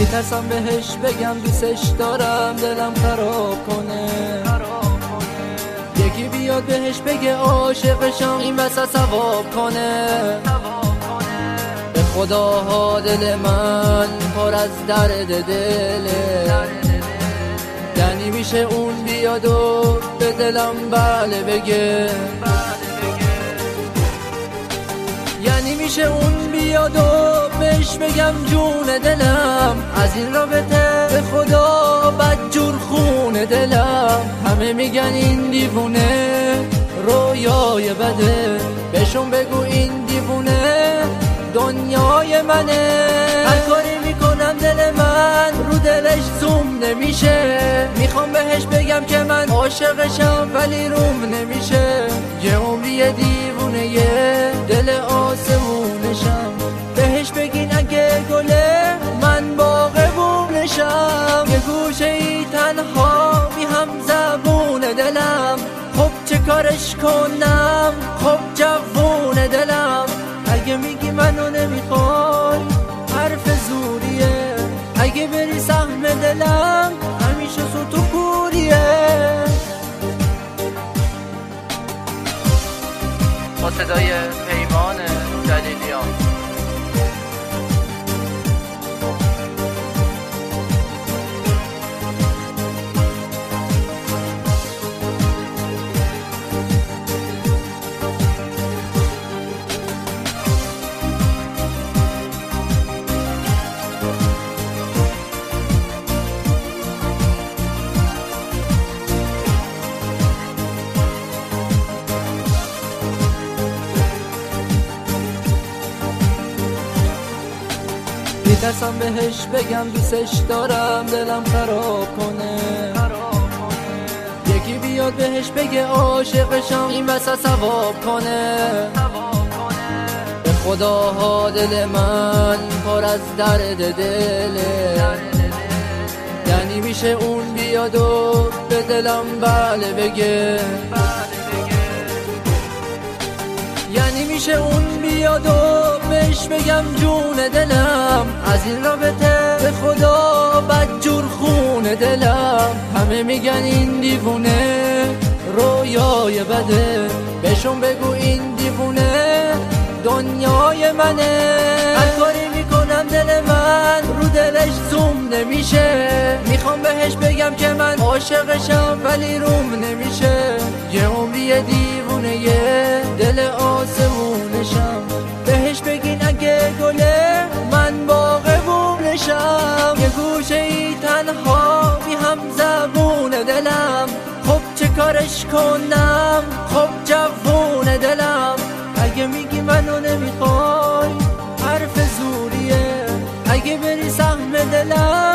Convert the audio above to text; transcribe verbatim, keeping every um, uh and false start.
میترسم بهش بگم دوستش دارم دلم خراب کنه. یکی بیاد بهش بگه عاشقشم این وسط ثواب کنه. به خداها دل من پر از درد دله، یعنی میشه اون بیاد و به دلم بله بگه. یعنی میشه اون بیاد و بهش بگم جون دلم، از این رابطه به خدا بدجور خون دلم. همه میگن این دیوونه رویای بده، بهشون بگو این دیوونه دنیای منه. هر کاری میکنم دل من رو دلش زوم نمیشه. میخوام بهش بگم که من عاشقشم ولی روم نمیشه. یه عمری دیوونه یه دل آسمونشم. بهش بگین اگه گله من باغبونشم. یه گوشه ای تنها بی هم زبون دلم. خب چه کارش کنم خب جوون دلم. اگه میگی منو نمیخوای حرف زوریه، اگه بری سهم دلم همیشه سوت و کوریه. با صدای پیمان جلیلیان. میترسم بهش بگم دوستش دارم دلم خراب کنه. یکی بیاد بهش بگه عاشقشم این وسط ثواب کنه. به خداها دل من پر از درد دله، یعنی میشه اون بیاد و به دلم بله بگه. یعنی میشه اون بیاد و بهش بگم جون دلم، از این رابطه به خدا بدجور خون دلم. همه میگن این دیوونه رویای بده، بهشون بگو این دیوونه دنیای منه. هر کاری میکنم دل من رو دلش زوم نمیشه. میخوام بهش بگم که من عاشقشم ولی روم نمیشه. یه عمری دیوونه یه دل آسمونشم. بهش بگین اگه گله من باغبونشم. یه گوشه ای تنها بی هم زبون دلم. خب چه کارش کنم خب جوون دلم. اگه میگی منو نمیخوای حرف زوریه، اگه بری سهم دلم